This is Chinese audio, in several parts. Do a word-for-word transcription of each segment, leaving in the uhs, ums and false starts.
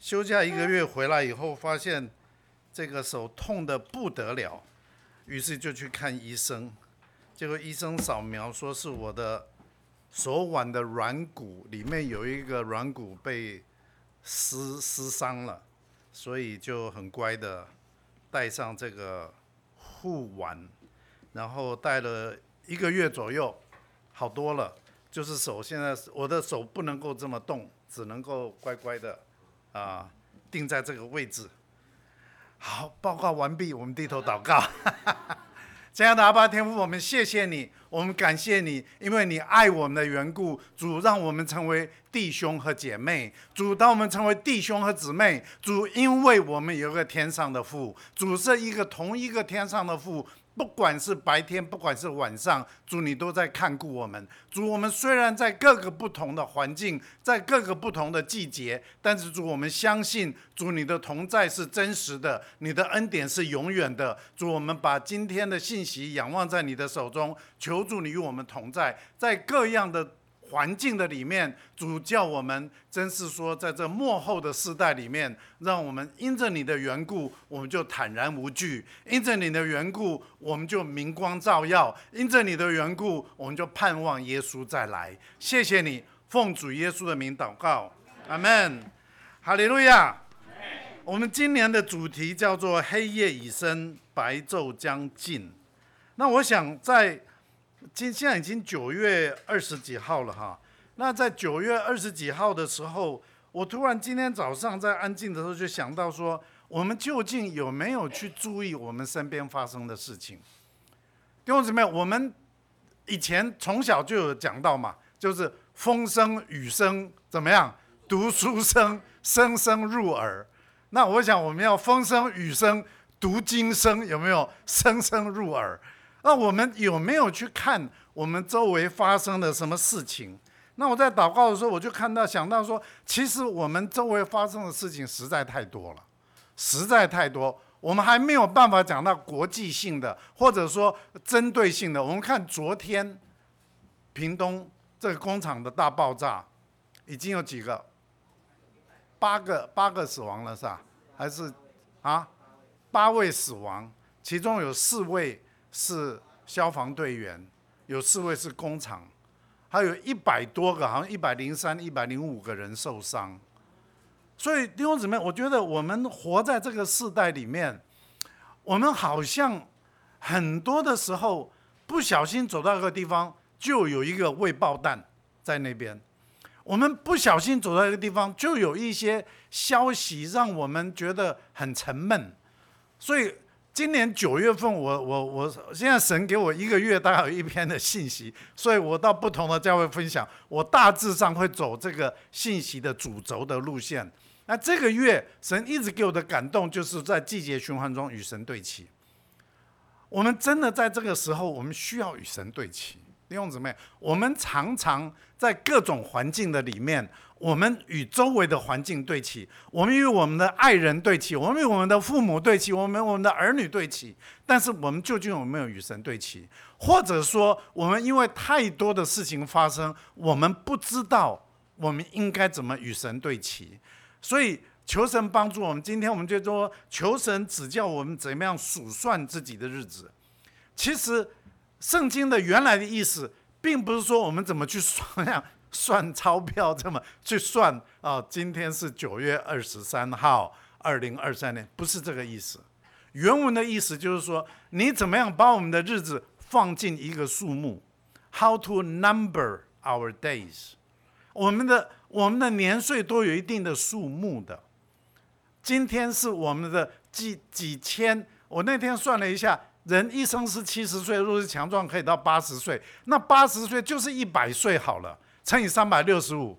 休假一个月回来以后，发现这个手痛得不得了，于是就去看医生。结果医生扫描说是我的手腕的软骨里面有一个软骨被撕撕伤了，所以就很乖的戴上这个护腕，然后戴了一个月左右，好多了。就是手现在我的手不能够这么动，只能够乖乖的啊定在这个位置。好，报告完毕，我们低头祷告。亲爱的阿爸天父，我们谢谢你，我们感谢你，因为你爱我们的缘故，主让我们成为弟兄和姐妹。主，当我们成为弟兄和姊妹，主，因为我们有个天上的父，主是一个同一个天上的父。不管是白天，不管是晚上，主你都在看顾我们。主，我们虽然在各个不同的环境，在各个不同的季节，但是主，我们相信主你的同在是真实的，你的恩典是永远的。主，我们把今天的信息仰望在你的手中，求主你与我们同在，在各样的环境的里面，主叫我们真是说，在这末后的世代里面，让我们因着你的缘故，我们就坦然无惧；因着你的缘故，我们就明光照耀；因着你的缘故，我们就盼望耶稣再来。谢谢你，奉主耶稣的名祷告，阿们。哈利路亚。我们今年的主题叫做黑夜已深，白昼将近。那我想在今现在已经九月二十几号了哈，那在九月二十几号的时候，我突然今天早上在安静的时候就想到说，我们究竟有没有去注意我们身边发生的事情？弟兄姊妹，我们以前从小就有讲到嘛，就是风声雨声怎么样，读书声声声入耳。那我想我们要风声雨声读经声，有没有声声入耳？那我们有没有去看我们周围发生的什么事情？那我在祷告的时候，我就看到想到说，其实我们周围发生的事情实在太多了，实在太多，我们还没有办法讲到国际性的，或者说针对性的。我们看昨天屏东这个工厂的大爆炸，已经有几个？八个八个死亡了是吧？还是啊？八位死亡，其中有四位是消防队员，有四位是工厂，还有一百多个，好像一百零三、一百零五个人受伤。所以弟兄姊妹，我觉得我们活在这个世代里面，我们好像很多的时候不小心走到一个地方，就有一个未爆弹在那边。我们不小心走到一个地方，就有一些消息让我们觉得很沉闷。所以今年九月份我，我我我现在神给我一个月大概有一篇的信息，所以我到不同的教会分享，我大致上会走这个信息的主轴的路线。那这个月神一直给我的感动，就是在季节循环中与神对齐。我们真的在这个时候，我们需要与神对齐。弟兄姊妹，我们常常在各种环境的里面，我们与周围的环境对齐，我们与我们的爱人对齐，我们与我们的父母对齐，我们与我们的儿女对齐。但是我们究竟有没有与神对齐？或者说，我们因为太多的事情发生，我们不知道我们应该怎么与神对齐。所以求神帮助我们。今天我们就说，求神指教我们怎么样数算自己的日子。其实圣经的原来的意思，并不是说我们怎么去算算钞票，这么去算啊、哦。今天是九月二十三号，二零二三年，不是这个意思。原文的意思就是说，你怎么样把我们的日子放进一个数目 ，How to number our days。我们的我们的年岁都有一定的数目的。今天是我们的几几千，我那天算了一下。人一生是七十岁，若是强壮可以到八十岁，那八十岁就是一百岁好了，乘以三百六十五，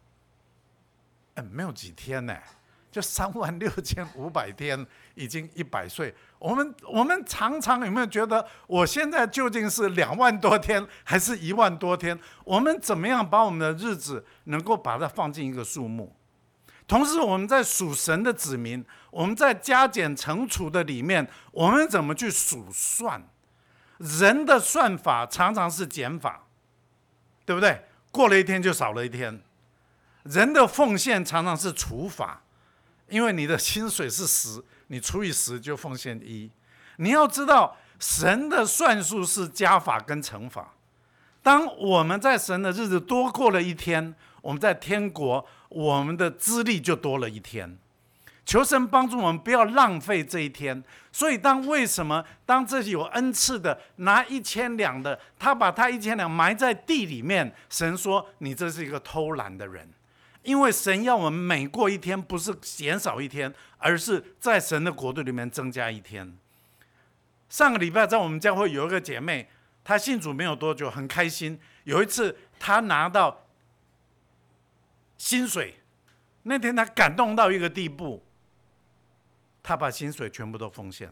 没有几天呢，就三万六千五百天，已经一百岁。我们我们常常有没有觉得，我现在究竟是两万多天还是一万多天？我们怎么样把我们的日子能够把它放进一个数目？同时，我们在数神的子民，我们在加减乘除的里面，我们怎么去数算？人的算法常常是减法，对不对？过了一天就少了一天。人的奉献常常是除法， 因为你的薪水是十，你除以十就奉献一。你要知道，神的算术是加法跟乘法。当我们在神的日子多过了一天，我们在天国，我们的资历就多了一天。求神帮助我们不要浪费这一天。所以当为什么当这有恩赐的拿一千两的，他把他一千两埋在地里面，神说你这是一个偷懒的人。因为神要我们每过一天，不是减少一天，而是在神的国度里面增加一天。上个礼拜在我们教会有一个姐妹，她信主没有多久，很开心。有一次她拿到薪水，那天她感动到一个地步，她把薪水全部都奉献了。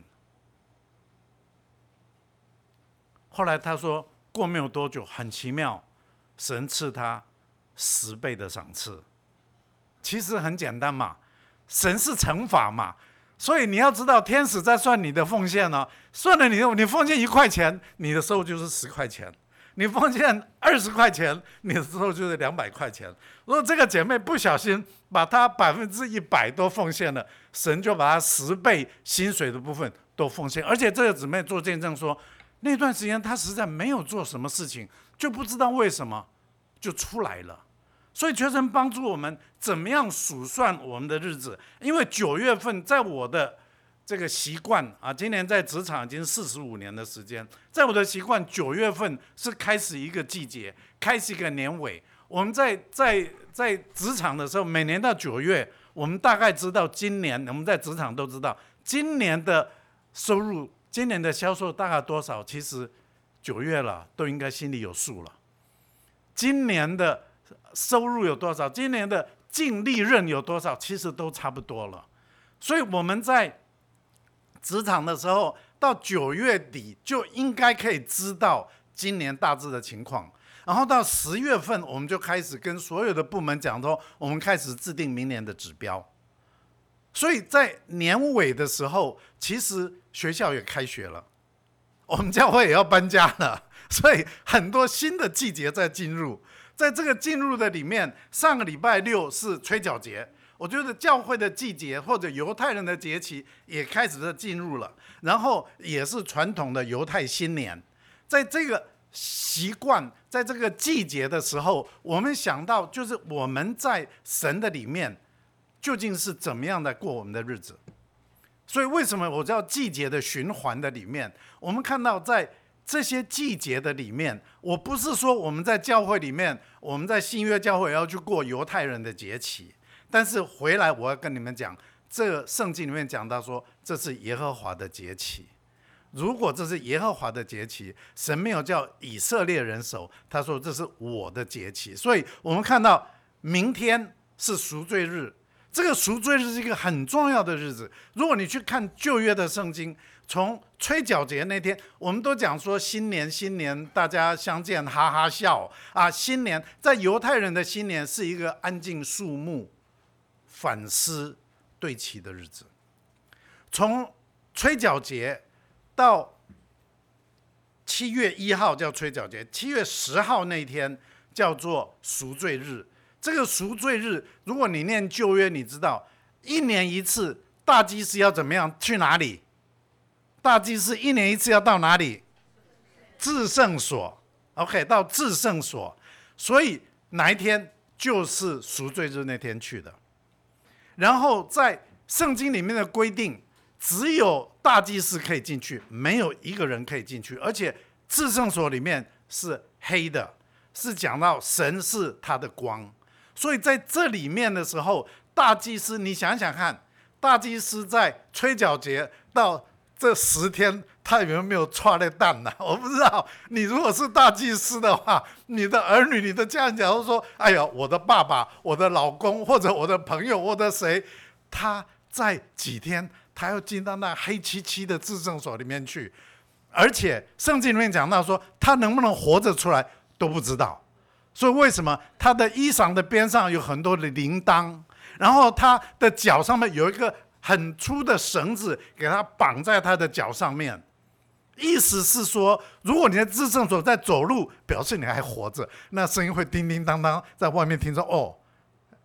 后来她说，过没有多久，很奇妙，神赐她十倍的赏赐。其实很简单嘛，神是乘法嘛，所以你要知道，天使在算你的奉献呢、哦，算了你你奉献一块钱，你的收入就是十块钱；你奉献二十块钱，你的收入就是两百块钱。如果这个姐妹不小心把她百分之一百都奉献了，神就把她十倍薪水的部分都奉献。而且这个姊妹做见证说，那段时间她实在没有做什么事情，就不知道为什么就出来了。所以求神帮助我们怎么样数算我们的日子，因为九月份在我的这个习惯啊，今年在职场已经四十五年的时间，在我的习惯，九月份是开始一个季节，开始一个年尾。我们在在在职场的时候，每年到九月，我们大概知道今年我们在职场都知道今年的收入、今年的销售大概多少，其实九月了都应该心里有数了。今年的收入有多少？今年的净利润有多少？其实都差不多了。所以我们在职场的时候，到九月底就应该可以知道今年大致的情况。然后到十月份，我们就开始跟所有的部门讲说，我们开始制定明年的指标。所以在年尾的时候，其实学校也开学了，我们教会也要搬家了，所以很多新的季节在进入。在这个进入的里面，上个礼拜六是吹角节，我觉得教会的季节或者犹太人的节期也开始的进入了，然后也是传统的犹太新年。在这个习惯，在这个季节的时候，我们想到就是我们在神的里面究竟是怎么样的过我们的日子。所以为什么我叫季节的循环的里面，我们看到在这些季节的里面，我不是说我们在教会里面，我们在新约教会要去过犹太人的节期，但是回来我要跟你们讲，这圣经里面讲到说，这是耶和华的节期。如果这是耶和华的节期，神没有叫以色列人守，他说这是我的节期。所以我们看到明天是赎罪日，这个赎罪日是一个很重要的日子。如果你去看旧约的圣经，从吹角节那天，我们都讲说新年新年大家相见哈哈笑啊。新年在犹太人的新年是一个安静肃穆、反思对齐的日子。从吹角节到七月一号叫吹角节，七月十号那天叫做赎罪日。这个赎罪日，如果你念旧约，你知道一年一次，大祭司要怎么样去哪里？大祭司一年一次要到哪里？至圣所。 OK， 到至圣所。所以哪一天就是赎罪日那天去的。然后在圣经里面的规定，只有大祭司可以进去，没有一个人可以进去。而且至圣所里面是黑的，是讲到神是他的光。所以在这里面的时候，大祭司你想想看，大祭司在吹角节到这十天，他有没有踹了蛋呢？我不知道。你如果是大祭司的话，你的儿女、你的家人，假如说，哎呀，我的爸爸、我的老公，或者我的朋友，或者谁，他在几天，他要进到那黑漆漆的至圣所里面去，而且圣经里面讲到说，他能不能活着出来都不知道。所以为什么他的衣裳的边上有很多的铃铛，然后他的脚上面有一个很粗的绳子给他绑在他的脚上面，意思是说，如果你在至圣所在走路，表示你还活着，那声音会叮叮当当在外面听说，哦，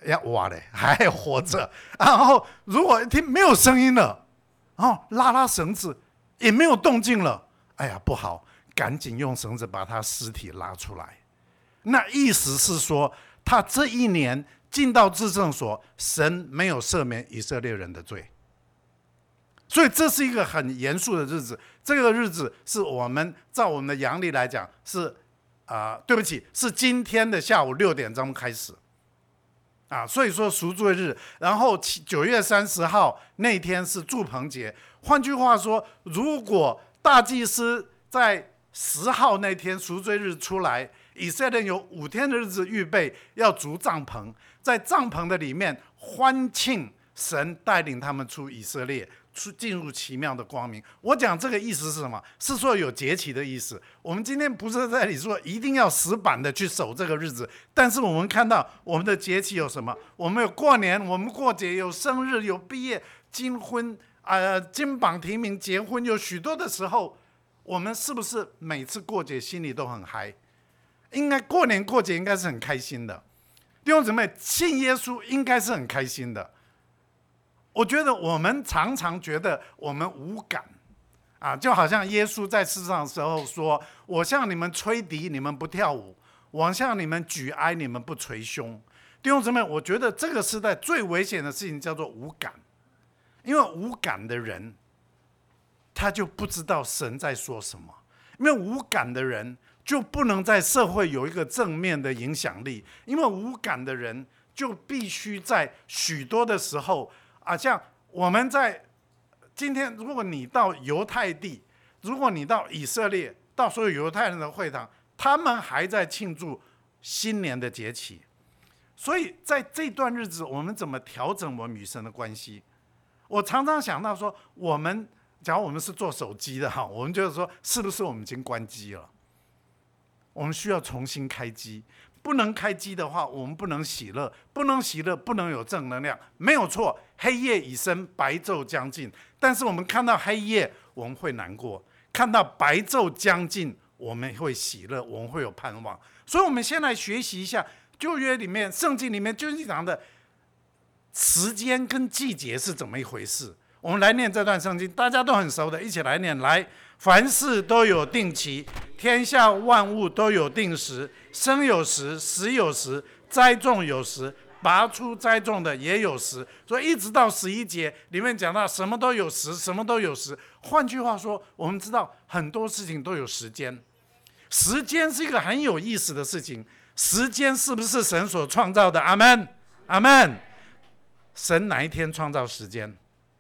要挖嘞，还活着。然后如果听没有声音了，然后拉拉绳子也没有动静了，哎呀不好，赶紧用绳子把他尸体拉出来。那意思是说，他这一年进到至圣所，神没有赦免以色列人的罪。所以这是一个很严肃的日子，这个日子是我们照我们的阳历来讲是啊、呃，对不起，是今天的下午六点钟开始啊，所以说赎罪日，然后九月三十号那天是住棚节。换句话说，如果大祭司在十号那天赎罪日出来，以色列人有五天的日子预备要筑帐篷，在帐篷的里面欢庆神带领他们出以色列，出进入奇妙的光明。我讲这个意思是什么？是说有节期的意思。我们今天不是在这里说一定要死板的去守这个日子，但是我们看到我们的节期有什么？我们有过年，我们过节，有生日，有毕业、金婚、呃金榜题名、结婚，有许多的时候，我们是不是每次过节心里都很嗨？应该过年过节应该是很开心的。弟兄姊妹，信耶稣应该是很开心的。我觉得我们常常觉得我们无感啊，就好像耶稣在世上的时候说：“我向你们吹笛，你们不跳舞；我向你们举哀，你们不捶胸。”弟兄姊妹，我觉得这个时代最危险的事情叫做无感，因为无感的人，他就不知道神在说什么；因为无感的人就不能在社会有一个正面的影响力；因为无感的人就必须在许多的时候。啊，像我们在今天，如果你到犹太地，如果你到以色列，到所有犹太人的会堂，他们还在庆祝新年的节期。所以在这段日子，我们怎么调整我们与神的关系？我常常想到说，我们假如我们是做手机的哈，我们就是说，是不是我们已经关机了？我们需要重新开机。不能开机的话，我们不能喜乐，不能喜乐，不能有正能量，没有错。黑夜已深，白昼将近。但是我们看到黑夜，我们会难过；看到白昼将近，我们会喜乐，我们会有盼望。所以，我们先来学习一下旧约里面、圣经里面究竟讲的时间跟季节是怎么一回事。我们来念这段圣经，大家都很熟的，一起来念。来，凡事都有定期，天下万物都有定时。生有时，死有时，栽种有时，拔出栽种的也有时。所以一直到十一节里面讲到什么都有时，什么都有时。换句话说，我们知道很多事情都有时间。时间是一个很有意思的事情。时间是不是神所创造的？阿们，阿们。神哪一天创造时间？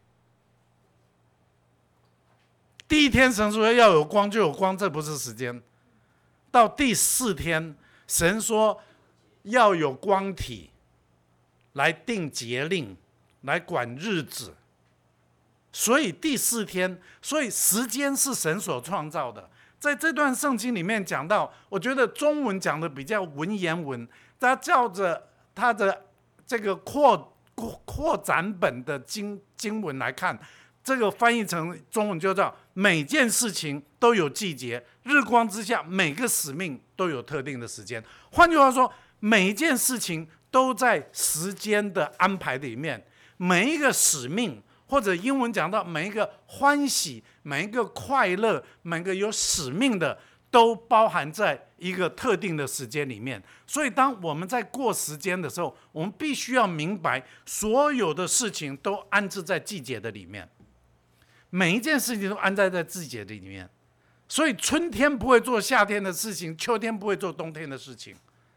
第一天神说要有光就有光，这不是时间。到第四天，神说要有光体来定节令，来管日子。所以第四天，所以时间是神所创造的。在这段圣经里面讲到，我觉得中文讲的比较文言文，他照着他的这个扩扩展本的经经文来看，这个翻译成中文就叫每件事情都有季节，日光之下每个使命都有特定的时间。换句话说，每一件事情都在时间的安排里面，每一个使命，或者英文讲到每一个欢喜，每一个快乐，每个有使命的，都包含在一个特定的时间里面。所以当我们在过时间的时候，我们必须要明白，所有的事情都安置在季节的里面，每一件事情都安在在季节的里面。所以春天不会做夏天的事情，秋天不会做冬天的事情。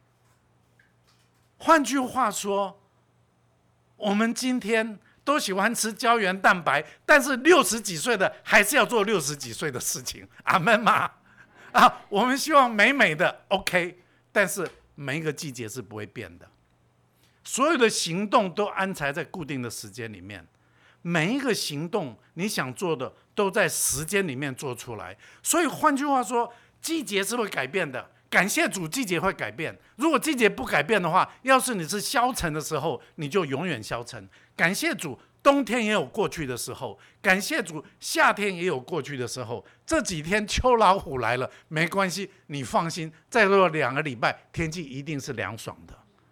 换句话说，我们今天都喜欢吃胶原蛋白，但是六十几岁的还是要做六十几岁的事情。阿们嘛啊，我们希望美美的 OK， 但是每一个季节是不会变的。所有的行动都安排在固定的时间里面，每一个行动你想做的都在时间里面做出来。所以换句话说，季节是会改变的。感谢主，季节会改变。如果季节不改变的话，要是你是消沉的时候，你就永远消沉。感谢主，冬天也有过去的时候，感谢主，夏天也有过去的时候。这几天秋老虎来了，没关系，你放心，再过两个礼拜，天气一定是凉爽的。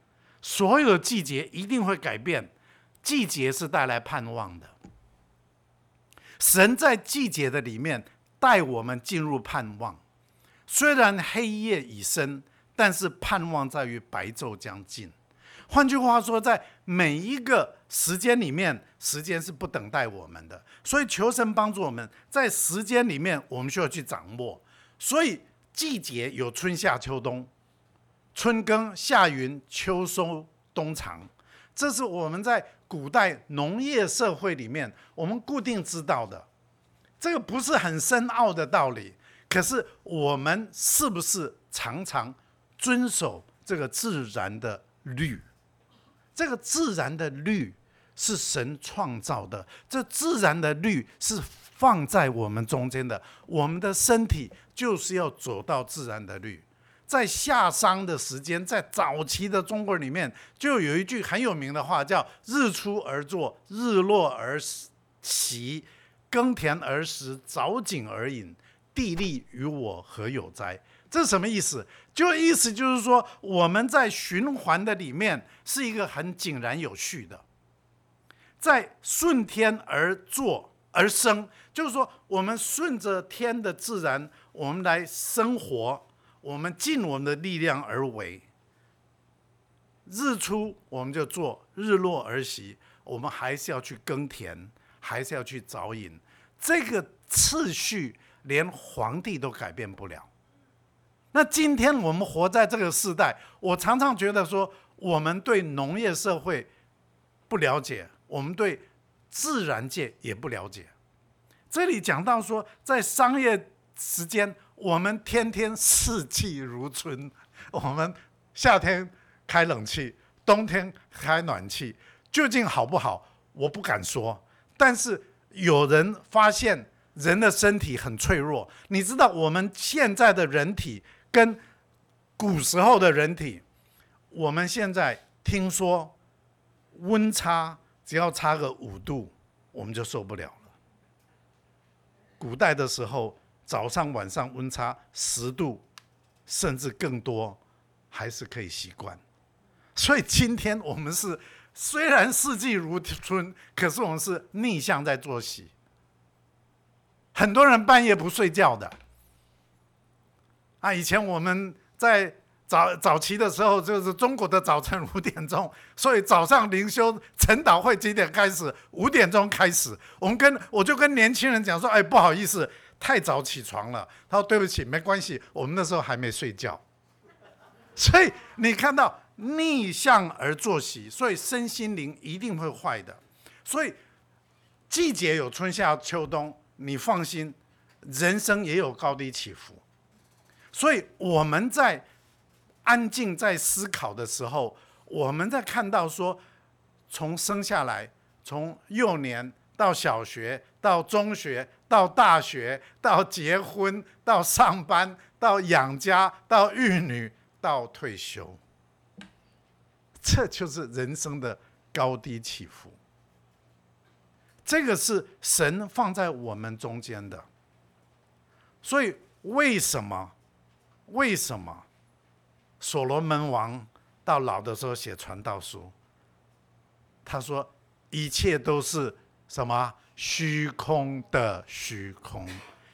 所有的季节一定会改变，季节是带来盼望的。神在季节的里面带我们进入盼望，虽然黑夜已深，但是盼望在于白昼将近。换句话说，在每一个时间里面，时间是不等待我们的，所以求神帮助我们，在时间里面我们需要去掌握。所以季节有春夏秋冬，春耕夏耘秋收冬藏，这是我们在古代农业社会里面我们固定知道的，这个不是很深奥的道理。可是我们是不是常常遵守这个自然的律？这个自然的律是神创造的，这自然的律是放在我们中间的。我们的身体就是要走到自然的律。在夏商的时间，在早期的中国人里面，就有一句很有名的话，叫“日出而作，日落而息，耕田而食，早井而饮，地利与我何有哉？”这是什么意思？就意思就是说，我们在循环的里面是一个很井然有序的，在顺天而作而生，就是说我们顺着天的自然，我们来生活，我们尽我们的力量而为。日出我们就做，日落而息，我们还是要去耕田，还是要去早饮。这个次序连皇帝都改变不了。那今天我们活在这个时代，我常常觉得说，我们对农业社会不了解，我们对自然界也不了解。这里讲到说，在商业时间，我们天天四季如春，我们夏天开冷气，冬天开暖气，究竟好不好？我不敢说。但是有人发现人的身体很脆弱，你知道我们现在的人体跟古时候的人体，我们现在听说温差只要差个五度，我们就受不了了。古代的时候，早上晚上温差十度，甚至更多，还是可以习惯。所以今天我们是虽然四季如春，可是我们是逆向在作息。很多人半夜不睡觉的。啊，以前我们在早早期的时候，就是中国的早晨五点钟，所以早上灵修晨祷会几点开始？五点钟开始。我们跟我就跟年轻人讲说，哎，不好意思，太早起床了。他说对不起，没关系，我们那时候还没睡觉。所以你看到逆向而作息，所以身心灵一定会坏的。所以季节有春夏秋冬，你放心，人生也有高低起伏。所以我们在安静在思考的时候，我们在看到说，从生下来，从幼年到小学，到中学，到大学，到结婚，到上班，到养家，到育女，到退休，这就是人生的高低起伏。这个是神放在我们中间的。所以为什么为什么所罗门王到老的时候写传道书？他说一切都是什么？虚空的虚空。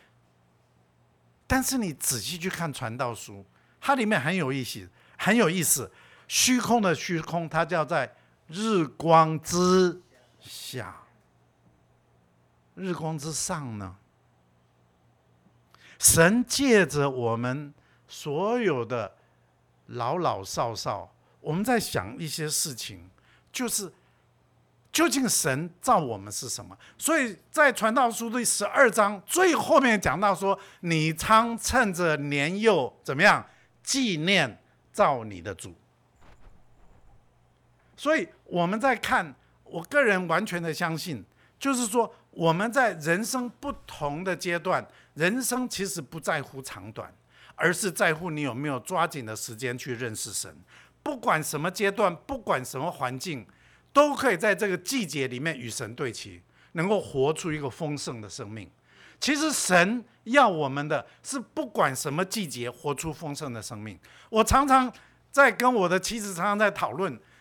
但是你仔细去看传道书，它里面很有意思，很有意思。虚空的虚空，它叫在日光之下，日光之上呢？神借着我们所有的老老少少，我们在想一些事情，就是究竟神造我们是什么？所以在传道书第十二章最后面讲到说，你常趁着年幼怎么样纪念造你的主。所以我们在看，我个人完全的相信，就是说我们在人生不同的阶段，人生其实不在乎长短，而是在乎你有没有抓紧的时间去认识神。不管什么阶段，不管什么环境，都可以在这个季节里面与神对齐，能够活出一个丰盛的生命。其实神要我们的是不管什么季节活出丰盛的生命。我常常在跟我的妻子常常在讨论，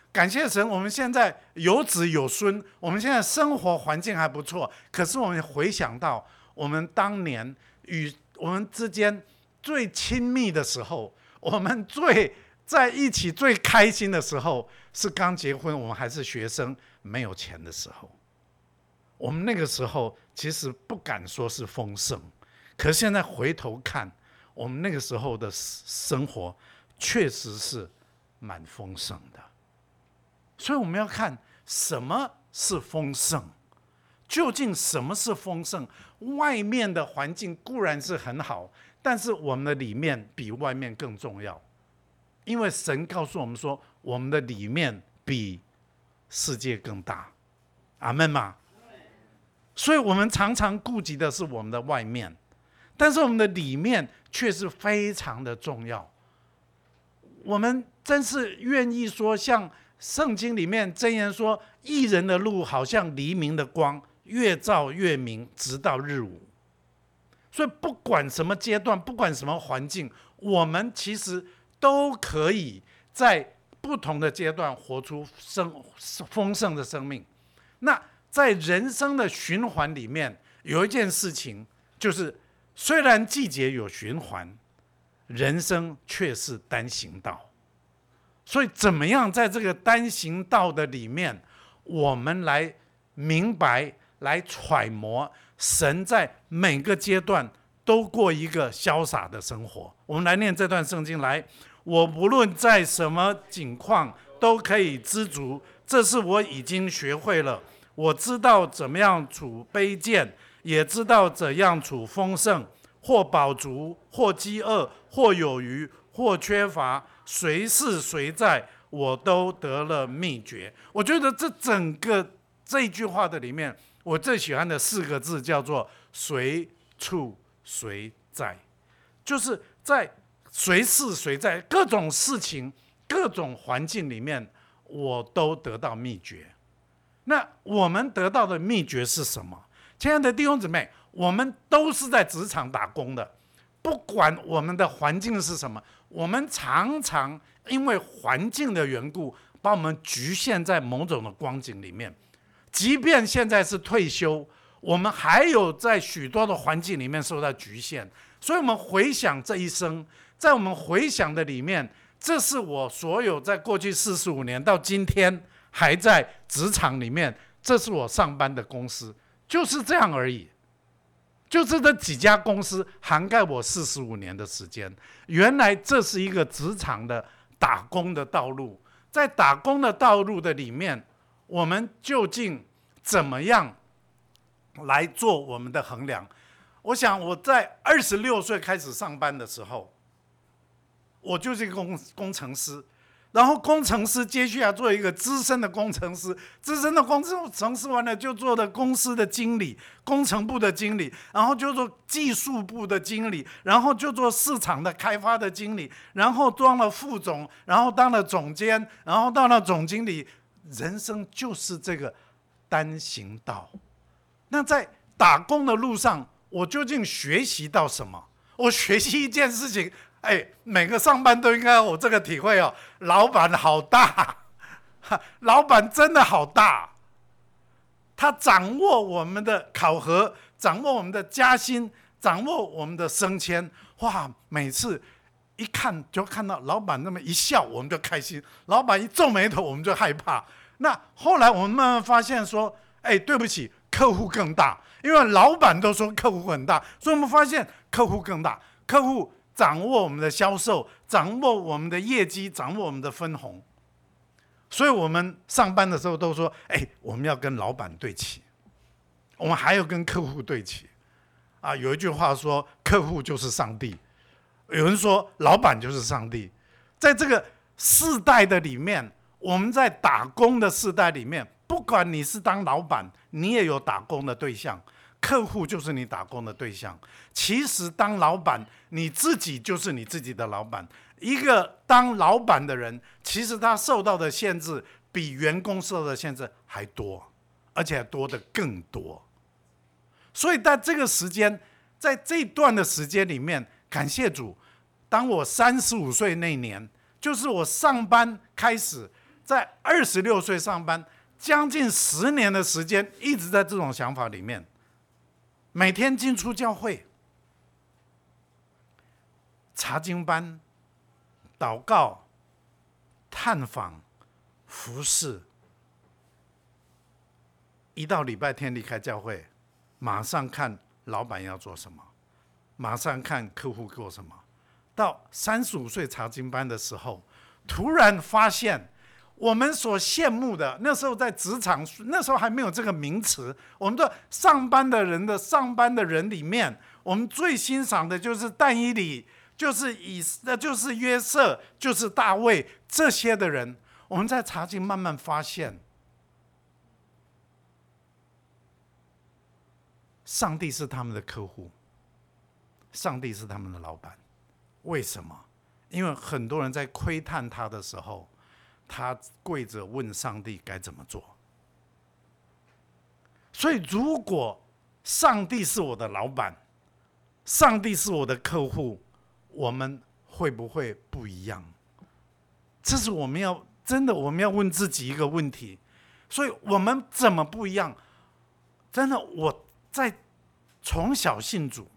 感谢神，我们现在有子有孙，我们现在生活环境还不错。可是我们回想到我们当年与我们之间最亲密的时候，我们最在一起最开心的时候，是刚结婚，我们还是学生，没有钱的时候。我们那个时候其实不敢说是丰盛，可是现在回头看，我们那个时候的生活确实是蛮丰盛的。所以我们要看什么是丰盛，究竟什么是丰盛？外面的环境固然是很好，但是我们的里面比外面更重要，因为神告诉我们说，我们的里面比世界更大。阿们吗？所以我们常常顾及的是我们的外面，但是我们的里面却是非常的重要。我们真是愿意说，像圣经里面箴言说，义人的路好像黎明的光，越照越明，直到日午。所以不管什么阶段，不管什么环境，我们其实都可以在不同的阶段活出生丰盛的生命。那在人生的循环里面，有一件事情就是，虽然季节有循环，人生却是单行道。所以怎么样在这个单行道的里面，我们来明白，来揣摩神在每个阶段都过一个潇洒的生活。我们来念这段圣经来，我不论在什么境况都可以知足，这是我已经学会了。我知道怎么样处卑贱，也知道怎样处丰盛，或饱足，或饥饿，或有余，或缺乏，随是随在，我都得了秘诀。我觉得这整个这一句话的里面，我最喜欢的四个字叫做随处随在，就是在随是随在各种事情、各种环境里面，我都得到秘诀。那我们得到的秘诀是什么？亲爱的弟兄姊妹，我们都是在职场打工的，不管我们的环境是什么，我们常常因为环境的缘故，把我们局限在某种的光景里面。即便现在是退休，我们还有在许多的环境里面受到局限。所以我们回想这一生，在我们回想的里面，这是我所有在过去四十五年到今天还在职场里面，这是我上班的公司，就是这样而已。就是这几家公司涵盖我四十五年的时间。原来这是一个职场的打工的道路。在打工的道路的里面，我们究竟怎么样来做我们的衡量？我想我在二十六岁开始上班的时候，我就是一个 工, 工程师。然后工程师接下来做一个资深的工程师，资深的工程师完了就做了公司的经理，工程部的经理，然后就做技术部的经理，然后就做市场的开发的经理，然后当了副总，然后当了总监，然后到了总经理。人生就是这个单行道。那在打工的路上，我究竟学习到什么？我学习一件事情，哎，每个上班都应该有这个体会哦。老板好大，老板真的好大，他掌握我们的考核，掌握我们的加薪，掌握我们的升迁。哇，每次一看就看到老板那么一笑，我们就开心；老板一皱眉头，我们就害怕。那后来我们慢慢发现说，哎，对不起，客户更大，因为老板都说客户很大，所以我们发现客户更大，客户掌握我们的销售，掌握我们的业绩，掌握我们的分红。所以我们上班的时候都说，哎，我们要跟老板对齐，我们还要跟客户对齐。啊，有一句话说，客户就是上帝，有人说老板就是上帝。在这个世代的里面，我们在打工的世代里面，不管你是当老板，你也有打工的对象，客户就是你打工的对象。其实当老板，你自己就是你自己的老板。一个当老板的人，其实他受到的限制比员工受到的限制还多，而且多的更多。所以在这个时间，在这段的时间里面，感谢主，当我三十五岁那年，就是我上班开始在二十六岁上班，将近十年的时间，一直在这种想法里面，每天进出教会、查经班、祷告、探访、服侍。一到礼拜天离开教会，马上看老板要做什么，马上看客户做什么。到三十五岁查经班的时候，突然发现我们所羡慕的，那时候在职场，那时候还没有这个名词，我们的上班的人的上班的人里面，我们最欣赏的就是但以理，就是以就是约瑟，就是大卫，这些的人，我们在查经慢慢发现，上帝是他们的客户，上帝是他们的老板。为什么？因为很多人在窥探他的时候，他跪着问上帝该怎么做。所以如果上帝是我的老板，上帝是我的客户，我们会不会不一样？这是我们要真的我们要问自己一个问题。所以我们怎么不一样？真的，我在从小信主，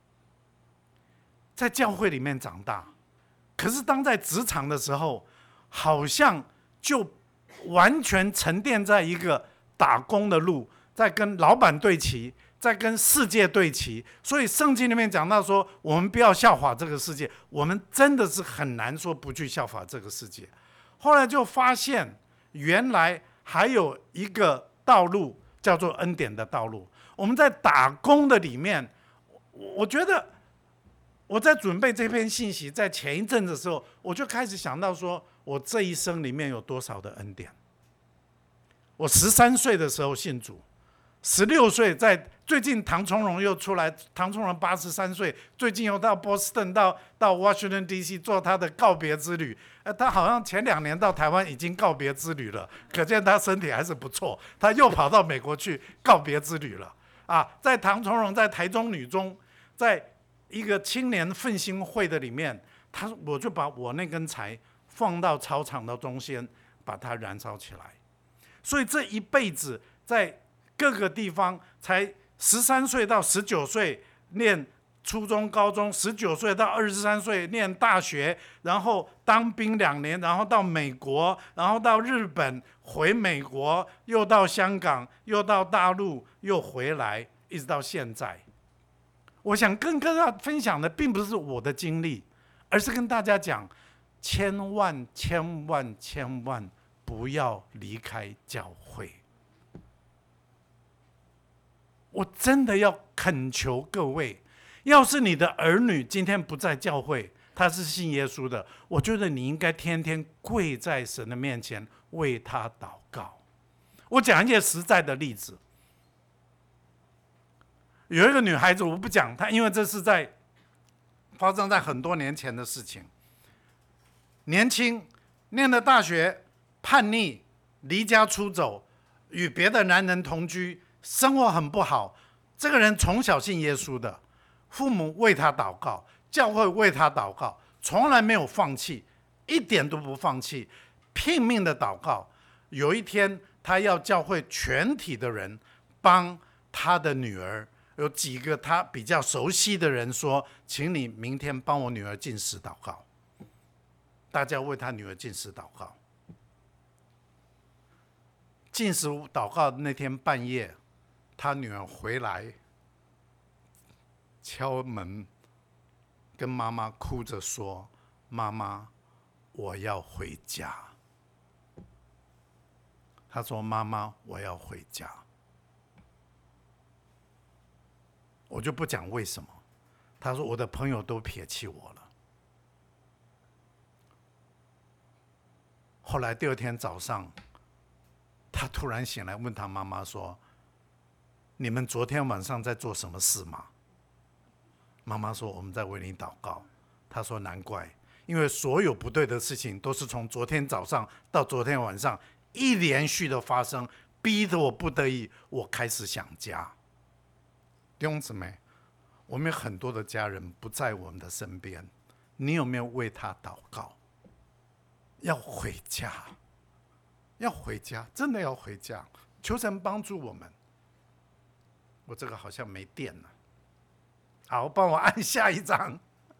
在教会里面长大，可是当在职场的时候，好像就完全沉淀在一个打工的路，在跟老板对齐，在跟世界对齐。所以圣经里面讲到说，我们不要效法这个世界，我们真的是很难说不去效法这个世界。后来就发现，原来还有一个道路叫做恩典的道路。我们在打工的里面，我觉得我在准备这篇信息，在前一阵的时候，我就开始想到说，我这一生里面有多少的恩典。我十三岁的时候信主，十六岁在最近唐崇荣又出来，唐崇荣八十三岁，最近又到波士顿到到 Washington D C 做他的告别之旅。呃，他好像前两年到台湾已经告别之旅了，可见他身体还是不错。他又跑到美国去告别之旅了。啊，在唐崇荣在台中女中，在一个青年奋兴会的里面，他我就把我那根柴放到操场的中间，把它燃烧起来。所以这一辈子在各个地方，才十三岁到十九岁念初中、高中，十九岁到二十三岁念大学，然后当兵两年，然后到美国，然后到日本，回美国，又到香港，又到大陆，又回来，一直到现在。我想跟大家分享的并不是我的经历，而是跟大家讲，千万千万千万不要离开教会。我真的要恳求各位，要是你的儿女今天不在教会，他是信耶稣的，我觉得你应该天天跪在神的面前为他祷告。我讲一些实在的例子。有一个女孩子，我不讲她，因为这是在发生在很多年前的事情。年轻，念了大学，叛逆，离家出走，与别的男人同居，生活很不好。这个人从小信耶稣的，父母为他祷告，教会为他祷告，从来没有放弃，一点都不放弃，拼命的祷告。有一天，他要教会全体的人帮他的女儿，有几个他比较熟悉的人说，请你明天帮我女儿禁食祷告。大家为他女儿禁食祷告。禁食祷告那天半夜，他女儿回来敲门，跟妈妈哭着说：“妈妈，我要回家。”他说：“妈妈，我要回家。”我就不讲为什么。他说：“我的朋友都撇弃我了。”后来第二天早上，他突然醒来，问他妈妈说：“你们昨天晚上在做什么事吗？”妈妈说：“我们在为你祷告。”他说：“难怪，因为所有不对的事情都是从昨天早上到昨天晚上一连续的发生，逼得我不得已，我开始想家。”弟兄姊妹，我们有很多的家人不在我们的身边，你有没有为他祷告？要回家， 要回家，真的要回家，求神帮助我们。我这个好像没电了，好，帮我按下一张。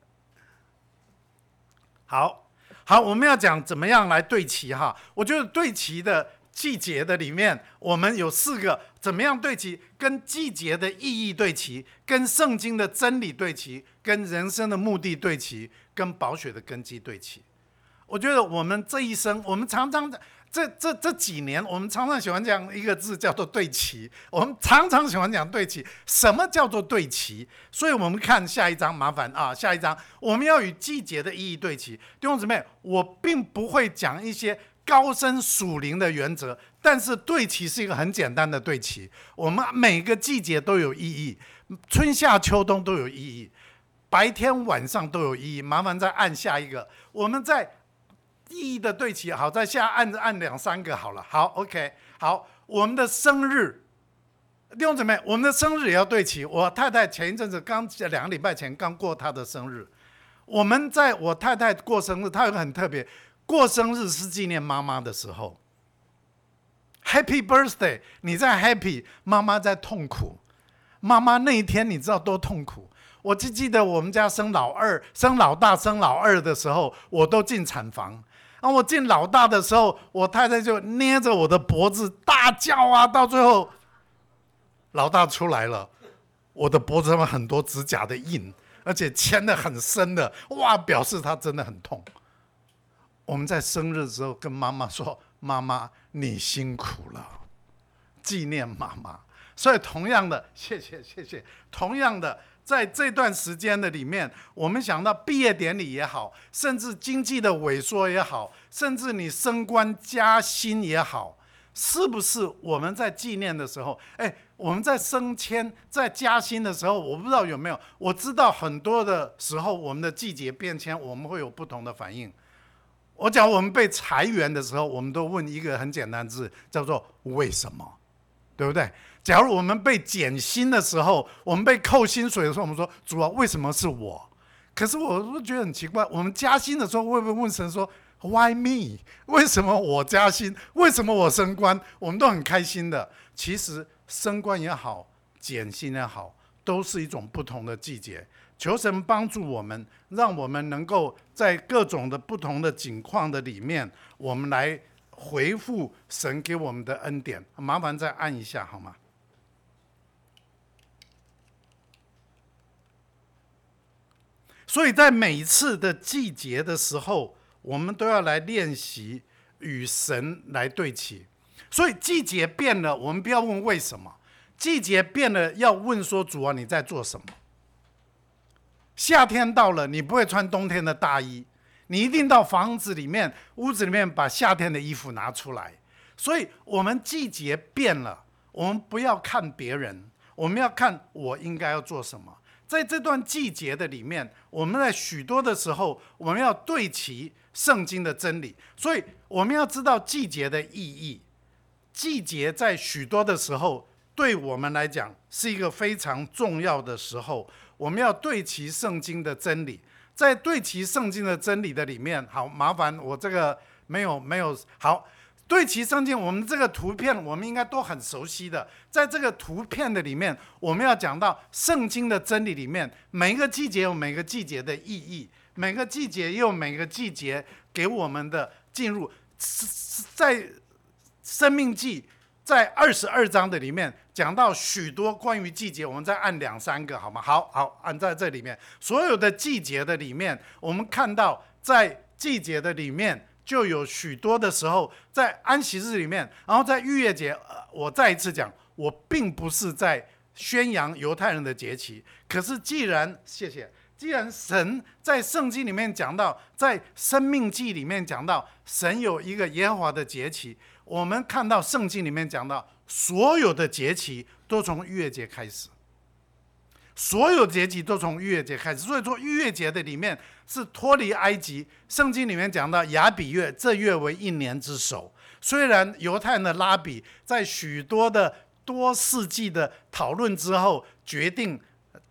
好，好，我们要讲怎么样来对齐哈。我觉得对齐的季节的里面，我们有四个怎么样对齐，跟季节的意义对齐，跟圣经的真理对齐，跟人生的目的对齐，跟宝血的根基对齐。我觉得我们这一生，我们常常这这这几年，我们常常喜欢讲一个字叫做对齐。我们常常喜欢讲对齐，什么叫做对齐？所以我们看下一章，麻烦啊，下一章我们要与季节的意义对齐。弟兄姊妹，我并不会讲一些高深属灵的原则，但是对齐是一个很简单的对齐。我们每个季节都有意义，春夏秋冬都有意义，白天晚上都有意义。麻烦再按下一个，我们在意义的对齐，好，在下按按两三个好了。好 ，OK， 好，我们的生日，弟兄姊妹，我们的生日也要对齐。我太太前一阵子刚两个礼拜前刚过她的生日，我们在我太太过生日，她有个很特别，过生日是纪念妈妈的时候 ，Happy Birthday， 你在 Happy， 妈妈在痛苦，妈妈那一天你知道多痛苦。我就记得我们家生老二、生老大、生老二的时候，我都进产房。然后我进老大的时候，我太太就捏着我的脖子大叫啊，到最后老大出来了，我的脖子上面很多指甲的印，而且牵得很深的，哇，表示他真的很痛。我们在生日的时候跟妈妈说：“妈妈，你辛苦了。”纪念妈妈。所以同样的，谢谢谢谢，同样的。在这段时间的里面，我们想到毕业典礼也好，甚至经济的萎缩也好，甚至你升官加薪也好，是不是我们在纪念的时候，哎，我们在升迁、在加薪的时候，我不知道有没有，我知道很多的时候，我们的季节变迁，我们会有不同的反应。我讲我们被裁员的时候，我们都问一个很简单的字，叫做为什么，对不对？假如我们被减薪的时候，我们被扣薪水的时候，我们说主啊，为什么是我？可是我会觉得很奇怪，我们加薪的时候会不会问神说 Why me？ 为什么我加薪？为什么我升官？我们都很开心的。其实升官也好，减薪也好，都是一种不同的季节。求神帮助我们，让我们能够在各种的不同的境况的里面，我们来回复神给我们的恩典。麻烦再按一下好吗？所以在每一次的季节的时候，我们都要来练习与神来对齐。所以季节变了，我们不要问为什么，季节变了要问说主啊，你在做什么？夏天到了，你不会穿冬天的大衣，你一定到房子里面、屋子里面把夏天的衣服拿出来。所以我们季节变了，我们不要看别人，我们要看我应该要做什么。在这段季节的里面，我们在许多的时候，我们要对齐圣经的真理，所以我们要知道季节的意义。季节在许多的时候，对我们来讲是一个非常重要的时候，我们要对齐圣经的真理。在对齐圣经的真理的里面，好，麻烦我这个没有没有好。对齐圣经，我们这个图片我们应该都很熟悉的。在这个图片的里面，我们要讲到圣经的真理里面，每一个季节有每个季节的意义，每个季节也有每个季节给我们的进入。在申命记在二十二章的里面讲到许多关于季节，我们再按两三个好吗？好好按在这里面，所有的季节的里面，我们看到在季节的里面。就有许多的时候，在安息日里面，然后在逾越节，我再一次讲，我并不是在宣扬犹太人的节期。可是既然谢谢，既然神在圣经里面讲到，在申命记里面讲到，神有一个耶和华的节期，我们看到圣经里面讲到，所有的节期都从逾越节开始。所有节期都从逾越节开始，所以说逾越节的里面是脱离埃及。圣经里面讲到亚比月，这月为一年之首。虽然犹太人的拉比在许多的多世纪的讨论之后，决定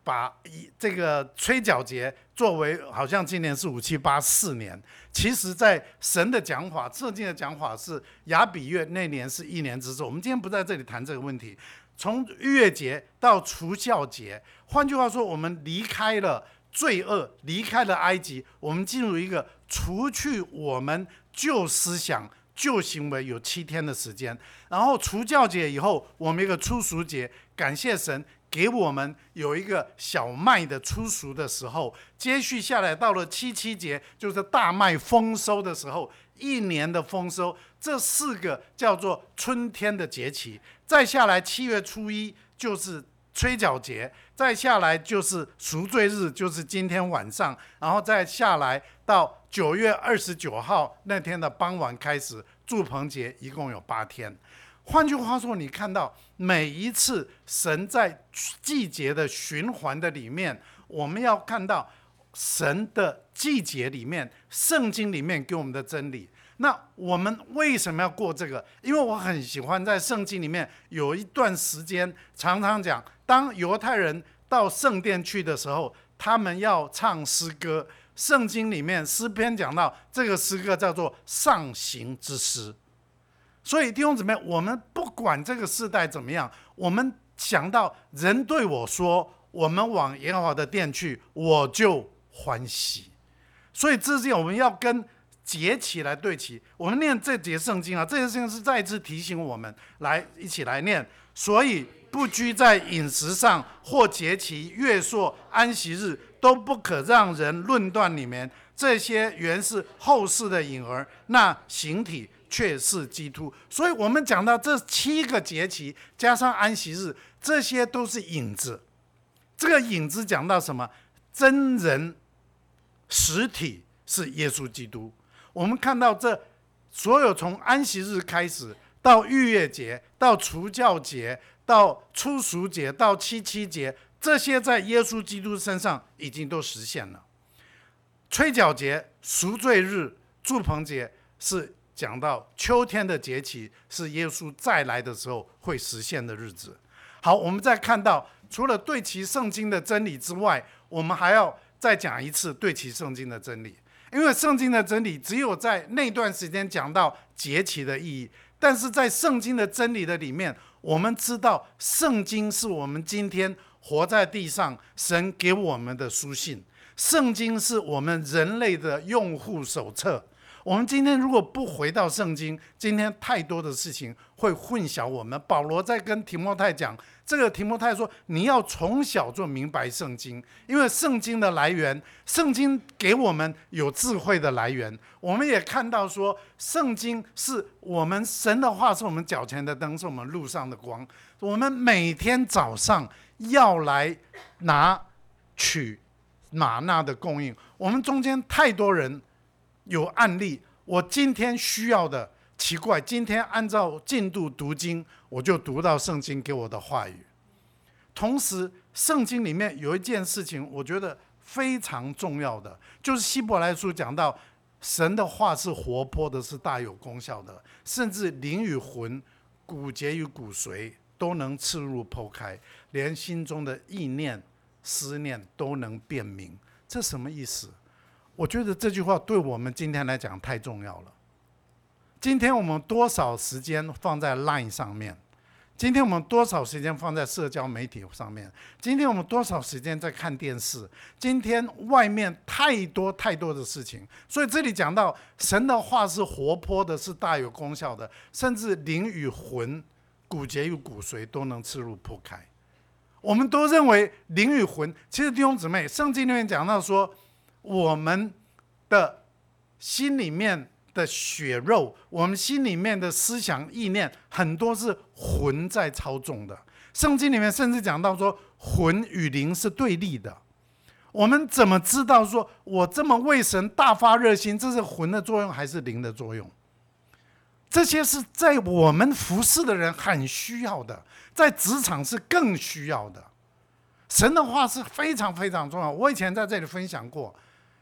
把这个吹角节作为好像今年是五七八四年，其实在神的讲法，圣经的讲法是亚比月那年是一年之寿。我们今天不在这里谈这个问题。从逾越节到除酵节，换句话说，我们离开了罪恶，离开了埃及，我们进入一个除去我们旧思想、旧行为有七天的时间。然后除酵节以后，我们一个初熟节，感谢神给我们有一个小麦的初熟的时候。接续下来到了七七节，就是大麦丰收的时候，一年的丰收。这四个叫做春天的节期。再下来七月初一就是吹角节，再下来就是赎罪日，就是今天晚上，然后再下来到九月二十九号那天的傍晚开始住棚节，一共有八天。换句话说，你看到每一次神在季节的循环的里面，我们要看到神的季节里面，圣经里面给我们的真理。那我们为什么要过这个？因为我很喜欢在圣经里面有一段时间常常讲，当犹太人到圣殿去的时候，他们要唱诗歌。圣经里面诗篇讲到这个诗歌叫做上行之诗。所以弟兄姊妹，我们不管这个世代怎么样，我们想到人对我说，我们往耶和华的殿去，我就欢喜。所以这是我们要跟节期来对齐。我们念这节圣经啊，这节圣经是再一次提醒我们，来一起来念。所以不拘在饮食上，或节期、月朔、安息日，都不可让人论断你们。这些原是后世的影儿，那形体却是基督。所以我们讲到这七个节期加上安息日，这些都是影子。这个影子讲到什么？真人实体是耶稣基督。我们看到这所有从安息日开始，到逾越节，到除酵节，到初熟节，到七七节，这些在耶稣基督身上已经都实现了。吹角节、赎罪日、住棚节是讲到秋天的节期，是耶稣再来的时候会实现的日子。好，我们再看到，除了对齐圣经的真理之外，我们还要再讲一次对齐圣经的真理。因为圣经的真理只有在那段时间讲到节期的意义，但是在圣经的真理的里面，我们知道圣经是我们今天活在地上神给我们的书信，圣经是我们人类的用户手册。我们今天如果不回到圣经，今天太多的事情会混淆我们。保罗在跟提摩太讲，这个提摩太说，你要从小就明白圣经，因为圣经的来源，圣经给我们有智慧的来源。我们也看到说，圣经是我们神的话，是我们脚前的灯，是我们路上的光。我们每天早上要来拿取玛纳的供应。我们中间太多人有案例，我今天需要的，奇怪，今天按照进度读经，我就读到圣经给我的话语。同时圣经里面有一件事情我觉得非常重要的，就是希伯来书讲到神的话是活泼的，是大有功效的，甚至灵与魂、骨节与骨髓都能刺入剖开，连心中的意念思念都能辨明。这什么意思？我觉得这句话对我们今天来讲太重要了。今天我们多少时间放在 Line 上面？今天我们多少时间放在社交媒体上面？今天我们多少时间在看电视？今天外面太多太多的事情，所以这里讲到神的话是活泼的，是大有功效的，甚至灵与魂、骨节与骨髓都能刺入剖开。我们都认为灵与魂，其实弟兄姊妹，圣经里面讲到说，我们的心里面的血肉，我们心里面的思想意念，很多是魂在操纵的。圣经里面甚至讲到说，魂与灵是对立的。我们怎么知道说我这么为神大发热心，这是魂的作用还是灵的作用？这些是在我们服侍的人很需要的，在职场是更需要的。神的话是非常非常重要。我以前在这里分享过，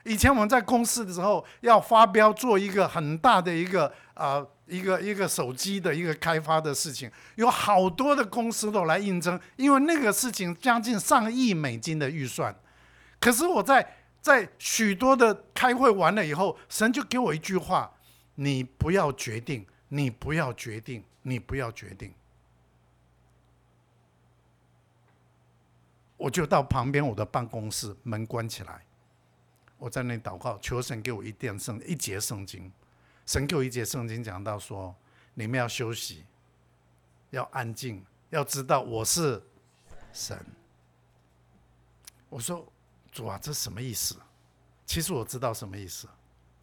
以前我们在公司的时候要发标做一个很大的一个啊、呃、一个一个手机的一个开发的事情，有好多的公司都来应征，因为那个事情将近上亿美金的预算。可是我在在许多的开会完了以后，神就给我一句话：你不要决定，你不要决定，你不要决定。我就到旁边我的办公室，门关起来，我在那里祷告，求神给我一点圣一节圣经。神给我一节圣经，讲到说，你们要休息，要安静，要知道我是神。我说主啊，这什么意思？其实我知道什么意思。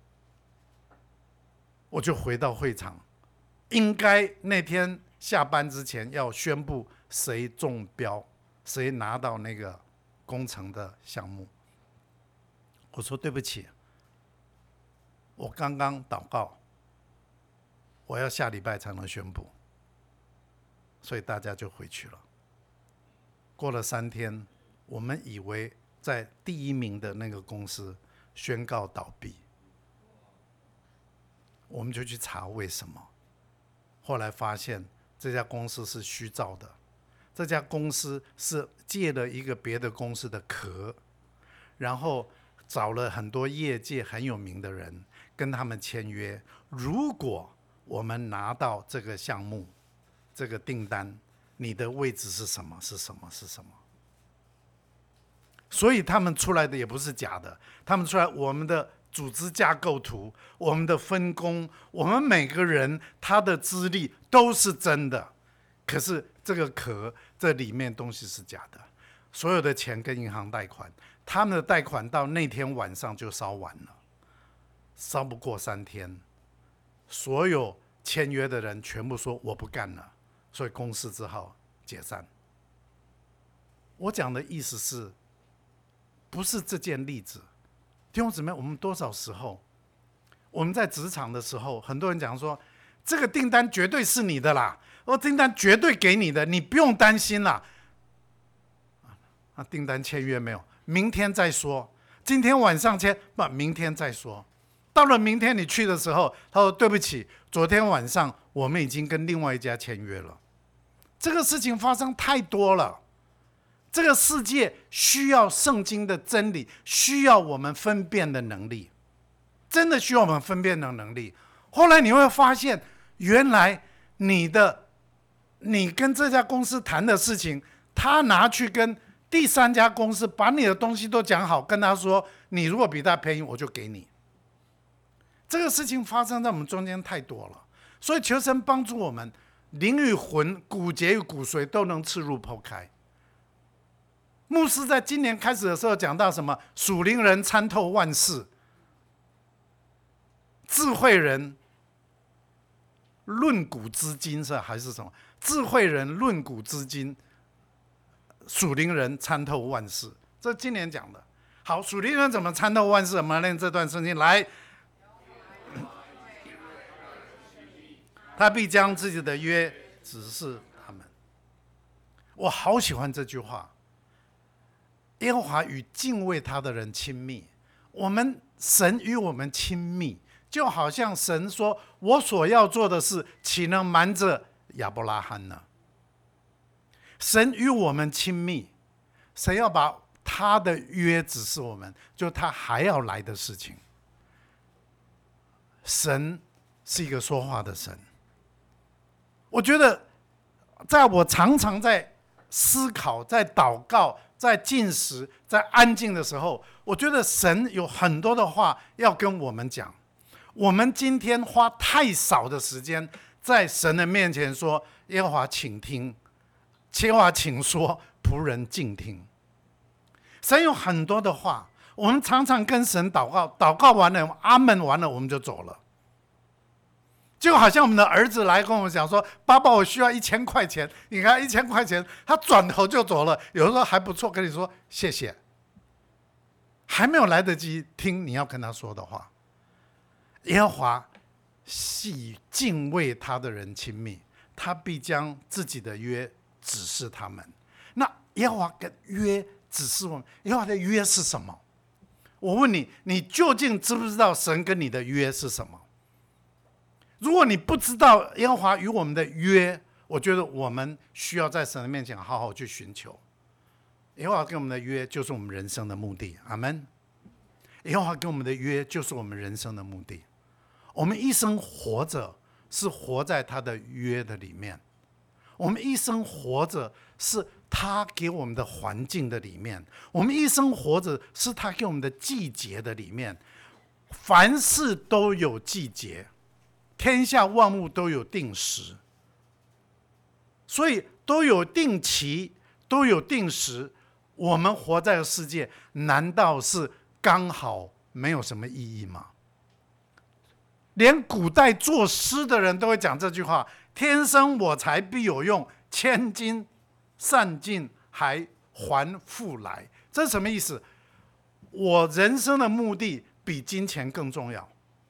我就回到会场，应该那天下班之前要宣布谁中标，谁拿到那个工程的项目。我说对不起，我刚刚祷告，我要下礼拜才能宣布，所以大家就回去了。过了三天，我们以为在第一名的那个公司宣告倒闭，我们就去查为什么。后来发现这家公司是虚造的，这家公司是借了一个别的公司的壳，然后找了很多业界很有名的人跟他们签约，如果我们拿到这个项目这个订单，你的位置是什么是什么是什么。所以他们出来的也不是假的，他们出来我们的组织架构图，我们的分工，我们每个人他的资历都是真的，可是这个壳这里面东西是假的。所有的钱跟银行贷款，他们的贷款到那天晚上就烧完了，烧不过三天，所有签约的人全部说我不干了，所以公司只好解散。我讲的意思是，不是这件例子。弟兄姊妹，我们多少时候我们在职场的时候，很多人讲说这个订单绝对是你的啦，哦，订单绝对给你的，你不用担心啦。啊，订单签约没有？明天再说。今天晚上签，不，明天再说。到了明天你去的时候，他说对不起，昨天晚上我们已经跟另外一家签约了。这个事情发生太多了。这个世界需要圣经的真理，需要我们分辨的能力，真的需要我们分辨的能力。后来你会发现，原来你的你跟这家公司谈的事情，他拿去跟第三家公司把你的东西都讲好，跟他说你如果比他便宜我就给你。这个事情发生在我们中间太多了，所以求神帮助我们，灵与魂、骨节与骨髓都能刺入剖开。牧师在今年开始的时候讲到什么？属灵人参透万事，智慧人论古知今，是还是什么？智慧人论古知今，属灵人参透万事。这今年讲的。好，属灵人怎么参透万事？我们来念这段圣经来。他必将自己的约指示他们。我好喜欢这句话。耶和华与敬畏他的人亲密，我们神与我们亲密，就好像神说：“我所要做的事，岂能瞒着亚伯拉罕呢？”神与我们亲密，神要把他的约指示我们，就他还要来的事情。神是一个说话的神。我觉得，在我常常在思考、在祷告、在禁食、在安静的时候，我觉得神有很多的话要跟我们讲。我们今天花太少的时间在神的面前说：“耶和华，请听；耶和华，请说，仆人静听。”神有很多的话，我们常常跟神祷告，祷告完了，阿们完了，我们就走了。就好像我们的儿子来跟我们讲说：“爸爸，我需要一千块钱。”你看一千块钱，他转头就走了。有的时候还不错，跟你说谢谢，还没有来得及听你要跟他说的话。耶和华系敬畏他的人亲密，他必将自己的约指示他们。那耶和华跟约指示我们，耶和华的约是什么？ 我问你，你究竟知不知道神跟你的约是什么？如果你不知道耶和华与我们的约，我觉得我们需要在神的面前好好去寻求。耶和华跟我们的约就是我们人生的目的，阿们。耶和华跟我们的约就是我们人生的目的。我们一生活着是活在他的约的里面，我们一生活着是他给我们的环境的里面，我们一生活着是他给我们的季节的里面。凡事都有季节，天下万物都有定时，所以都有定期，都有定时。我们活在的世界，难道是刚好没有什么意义吗？连古代作诗的人都会讲这句话：天生我材必有用，千金散尽还还复来。这是什么意思？我人生的目的比金钱更重要，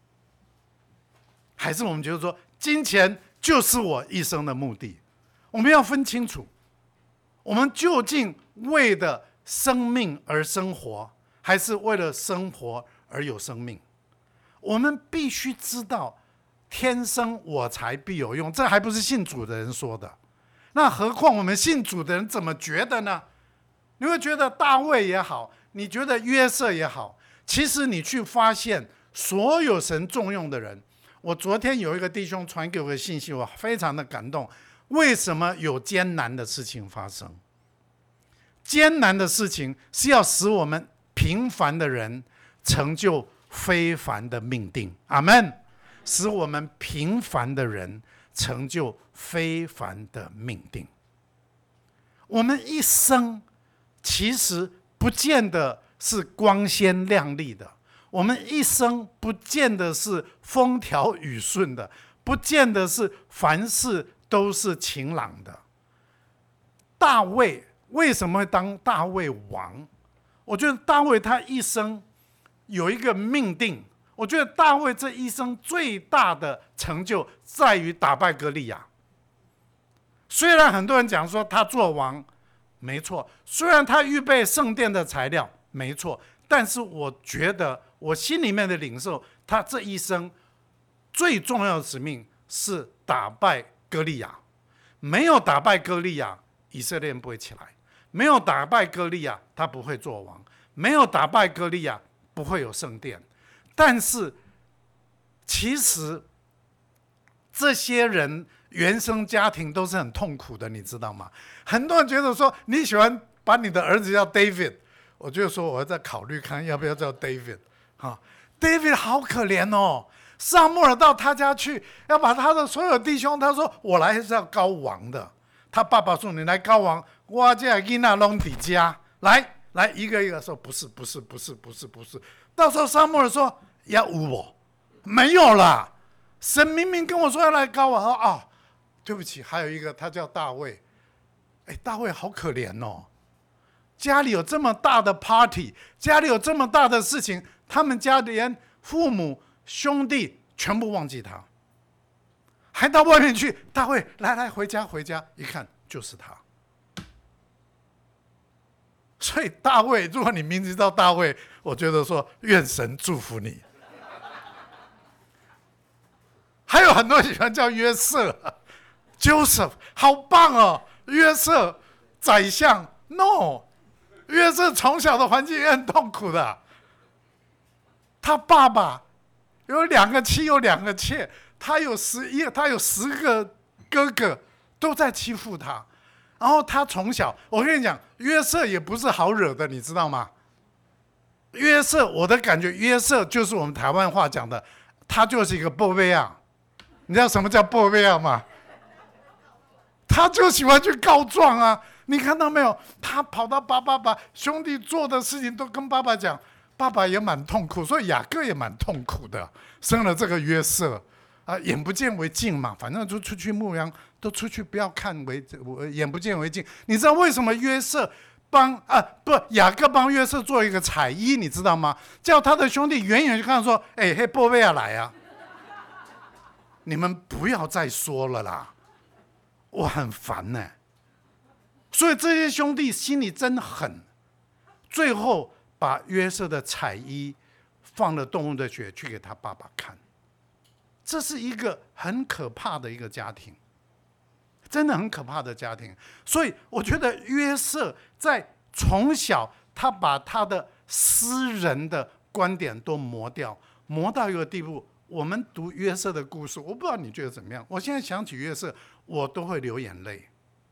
还是我们觉得说金钱就是我一生的目的？我们要分清楚，我们究竟为了生命而生活，还是为了生活而有生命？我们必须知道，天生我材必有用，这还不是信主的人说的。那何况我们信主的人怎么觉得呢？你会觉得大卫也好，你觉得约瑟也好，其实你去发现，所有神重用的人，我昨天有一个弟兄传给我的信息，我非常的感动。为什么有艰难的事情发生？艰难的事情是要使我们平凡的人成就非凡的命定，阿们。使我们平凡的人成就非凡的命定。我们一生其实不见得是光鲜亮丽的，我们一生不见得是风调雨顺的，不见得是凡事都是晴朗的。大卫为什么会当大卫王？我觉得大卫他一生有一个命定，我觉得大卫这一生最大的成就在于打败歌利亚。虽然很多人讲说他做王没错，虽然他预备圣殿的材料没错，但是我觉得我心里面的领受，他这一生最重要的使命是打败歌利亚。没有打败歌利亚，以色列人不会起来；没有打败歌利亚，他不会做王；没有打败歌利亚，不会有圣殿。但是其实这些人原生家庭都是很痛苦的，你知道吗？很多人觉得说你喜欢把你的儿子叫 David， 我就说我在考虑看要不要叫 David、啊、David 好可怜哦，撒母耳到他家去，要把他的所有弟兄，他说我来是要高王的。他爸爸说你来高王，我这囡仔拢在家，来来一个一个说不是不是不是不是不是。到时候撒母耳说要有我，没有啦，神明明跟我说要来高王。说啊，对不起，还有一个他叫大卫。哎，大卫好可怜哦，家里有这么大的 party， 家里有这么大的事情，他们家连父母兄弟全部忘记他，还到外面去。大卫来来回家回家，一看就是他。所以大卫，如果你名字叫大卫，我觉得说愿神祝福你。还有很多人喜欢叫约瑟 Joseph， 好棒哦，约瑟宰相 No， 约瑟从小的环境也很痛苦的。他爸爸有两个妻，有两个妾，他有十一，他有十个哥哥都在欺负他。然后他从小，我跟你讲，约瑟也不是好惹的，你知道吗？约瑟，我的感觉，约瑟就是我们台湾话讲的，他就是一个宝贝啊。你知道什么叫宝贝啊吗？他就喜欢去告状啊！你看到没有？他跑到爸爸把兄弟做的事情都跟爸爸讲，爸爸也蛮痛苦，所以雅各也蛮痛苦的，生了这个约瑟啊，眼不见为净嘛，反正就出去牧羊，都出去不要看为眼不见为净。你知道为什么约瑟帮啊不雅各帮约瑟做一个彩衣，你知道吗？叫他的兄弟远远就看说，哎嘿，波贝亚来啊！你们不要再说了啦，我很烦呢。所以这些兄弟心里真狠，最后把约瑟的彩衣放了动物的血去给他爸爸看。这是一个很可怕的一个家庭，真的很可怕的家庭。所以我觉得约瑟在从小他把他的私人的观点都磨掉，磨到一个地步。我们读约瑟的故事，我不知道你觉得怎么样，我现在想起约瑟我都会流眼泪。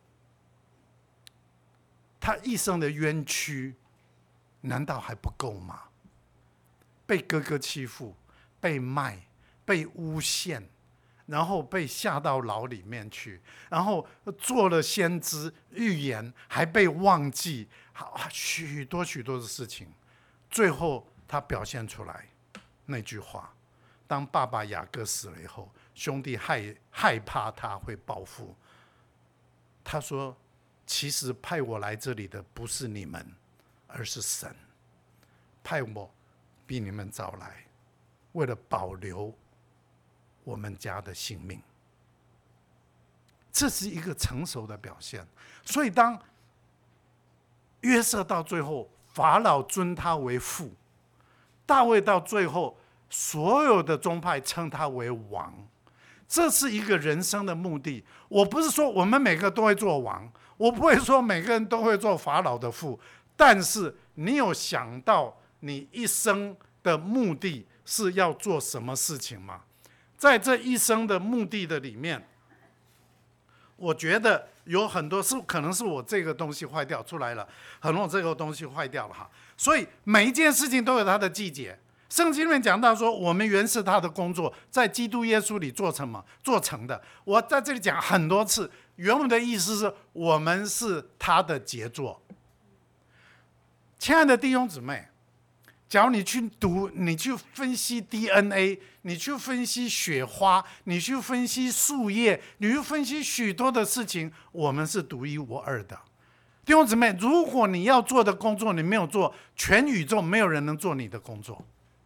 他一生的冤屈难道还不够吗？被哥哥欺负，被卖，被诬陷，然后被下到牢里面去，然后做了先知预言还被忘记，许多许多的事情，最后他表现出来那句话，当爸爸雅各死了以后，兄弟 害, 害怕他会报复，他说其实派我来这里的不是你们，而是神派我比你们早来，为了保留我们家的性命。这是一个成熟的表现。所以当约瑟到最后法老尊他为父，大卫到最后所有的宗派称他为王，这是一个人生的目的。我不是说我们每个都会做王，我不会说每个人都会做法老的父，但是你有想到你一生的目的是要做什么事情吗？在这一生的目的的里面，我觉得有很多是可能是我这个东西坏掉出来了，很多这个东西坏掉了哈。所以每一件事情都有它的季节。圣经里面讲到说，我们原是他的工作，在基督耶稣里做成嘛，做成的。我在这里讲很多次，原文的意思是我们是他的杰作。亲爱的弟兄姊妹，假如你去读，你去分析 D N A， 你去分析雪花，你去分析树叶，你去分析许多的事情，我们是独一无二的。弟兄姊妹，如果你要做的工作你没有做，全宇宙没有人能做你的工作。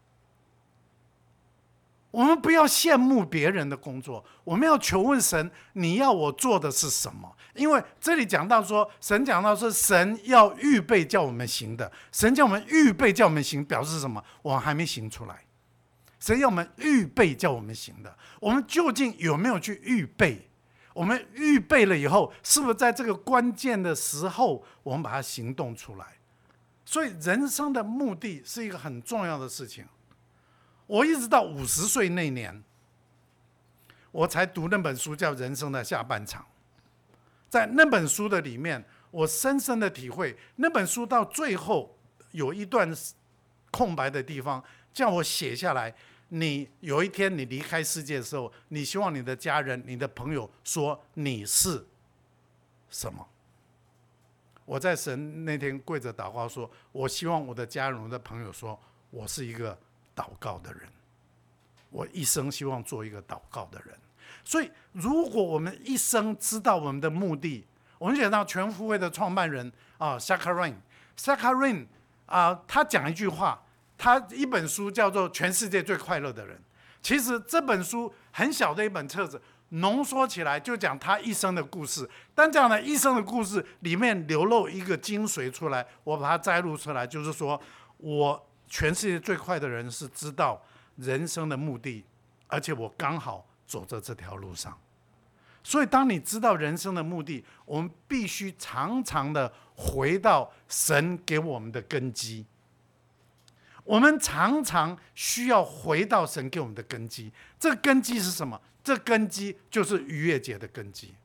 我们不要羡慕别人的工作，我们要求问神，你要我做的是什么？因为这里讲到说，神讲到说，神要预备叫我们行的，神叫我们预备叫我们行，表示什么？我们还没行出来。神要我们预备叫我们行的，我们究竟有没有去预备？我们预备了以后，是不是在这个关键的时候，我们把它行动出来？所以人生的目的是一个很重要的事情。我一直到五十岁那年，我才读那本书叫《人生的下半场》。在那本书的里面，我深深的体会，那本书到最后有一段空白的地方，叫我写下来。你有一天你离开世界的时候，你希望你的家人、你的朋友说你是什么？我在神那天跪着祷告说，我希望我的家人、我的朋友说我是一个祷告的人，我一生希望做一个祷告的人。所以如果我们一生知道我们的目的，我们讲到全福会的创办人啊 Sakharin Sakharin 啊，他讲一句话，他一本书叫做《全世界最快乐的人》。其实这本书很小的一本册子，浓缩起来就讲他一生的故事，但这样的一生的故事里面流露一个精髓出来，我把它摘录出来，就是说我全世界最快的人是知道人生的目的，而且我刚好走在这条路上。所以当你知道人生的目的，我们必须常常的回到神给我们的根基。我们常常需要回到神给我们的根基。这个根基是什么？这根基就是逾越节的根基。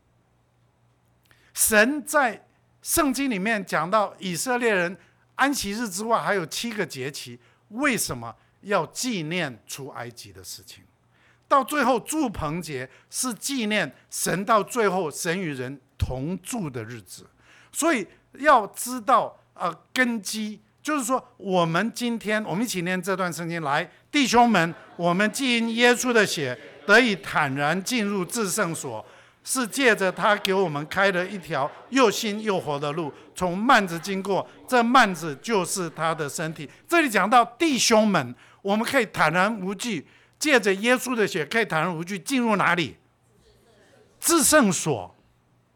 神在圣经里面讲到以色列人安息日之外还有七个节期，为什么要纪念出埃及的事情？到最后住棚节是纪念神到最后神与人同住的日子。所以要知道、呃、根基，就是说我们今天我们一起念这段圣经来，弟兄们，我们既因耶稣的血得以坦然进入至圣所，是借着他给我们开了一条又新又活的路，从幔子经过，这幔子就是他的身体。这里讲到弟兄们，我们可以坦然无惧，借着耶稣的血可以坦然无惧进入哪里？至圣所。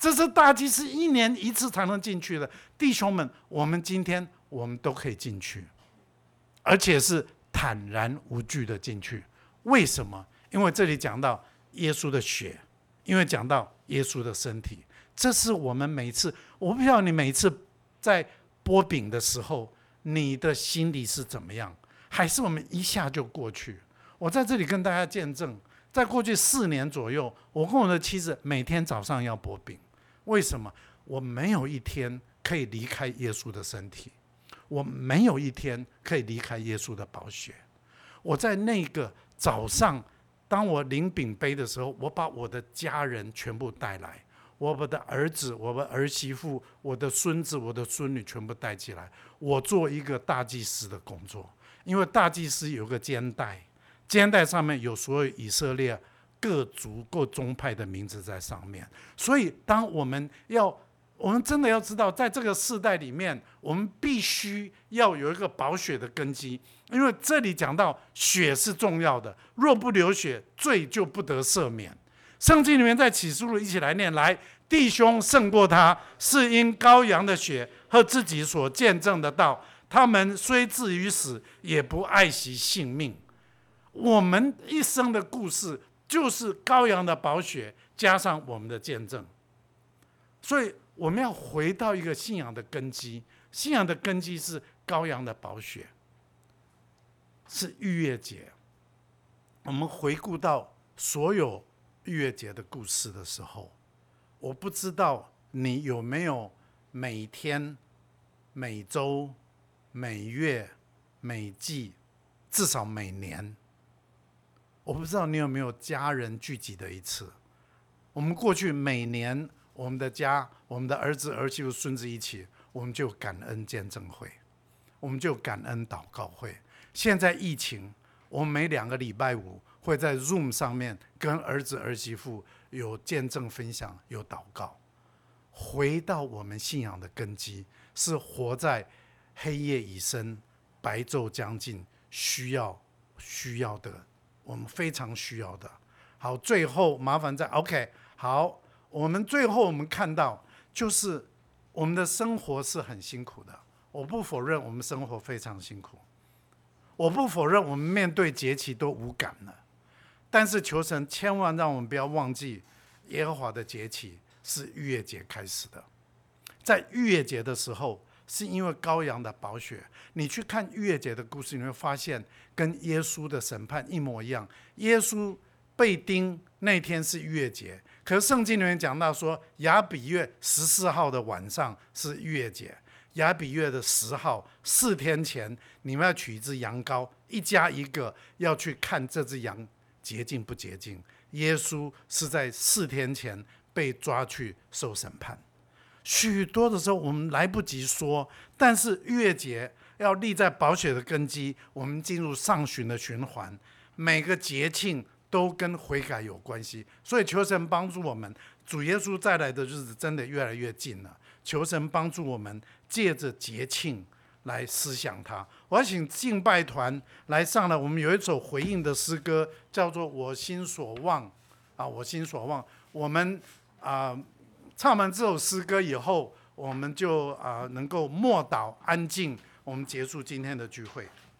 这是大祭司一年一次才能进去的。弟兄们，我们今天我们都可以进去，而且是坦然无惧的进去。为什么？因为这里讲到耶稣的血，因为讲到耶稣的身体。这是我们每次，我不知道你每次在剥饼的时候，你的心里是怎么样？还是我们一下就过去？我在这里跟大家见证，在过去四年左右，我跟我的妻子每天早上要剥饼。为什么？我没有一天可以离开耶稣的身体，我没有一天可以离开耶稣的宝血。我在那个早上，当我领饼杯的时候，我把我的家人全部带来，我的儿子、我的儿媳妇、我的孙子、我的孙女全部带起来。我做一个大祭司的工作，因为大祭司有个肩带，肩带上面有所有以色列各族各宗派的名字在上面。所以当我们要我们真的要知道，在这个世代里面，我们必须要有一个宝血的根基，因为这里讲到血是重要的，若不流血，罪就不得赦免。圣经里面在启示录一起来念，来，弟兄胜过他，是因羔羊的血和自己所见证的道，他们虽至于死，也不爱惜性命。我们一生的故事就是羔羊的宝血加上我们的见证。所以我们要回到一个信仰的根基，信仰的根基是羔羊的宝血，是逾越节。我们回顾到所有逾越节的故事的时候，我不知道你有没有每天、每周、每月、每季，至少每年，我不知道你有没有家人聚集的一次。我们过去每年，我们的家，我们的儿子、儿媳妇、孙子一起，我们就感恩见证会，我们就感恩祷告会。现在疫情，我们每两个礼拜五会在 Zoom 上面跟儿子、儿媳妇有见证分享，有祷告。回到我们信仰的根基，是活在黑夜已深、白昼将近，需要需要的，我们非常需要的。好，最后麻烦再 OK 好。我们最后我们看到，就是我们的生活是很辛苦的。我不否认我们生活非常辛苦，我不否认我们面对节期都无感了。但是求神千万让我们不要忘记，耶和华的节期是逾越节开始的。在逾越节的时候，是因为羔羊的宝血。你去看逾越节的故事，你会发现跟耶稣的审判一模一样。耶稣被钉那天是逾越节，可是圣经里面讲到说，亚比月十四号的晚上是逾越节，亚比月的十号，四天前你们要取一只羊羔，一家一个，要去看这只羊洁净不洁净。耶稣是在四天前被抓去受审判。许多的时候我们来不及说，但是逾越节要立在宝血的根基，我们进入上旬的循环，每个节庆都跟悔改有关系。所以求神帮助我们，主耶稣再来的日子真的越来越近了。求神帮助我们借着节庆来思想他。我要请敬拜团来上来，我们有一首回应的诗歌，叫做我心所望啊，我心所望。我们啊唱完这首诗歌以后，我们就啊能够默祷安静，我们结束今天的聚会。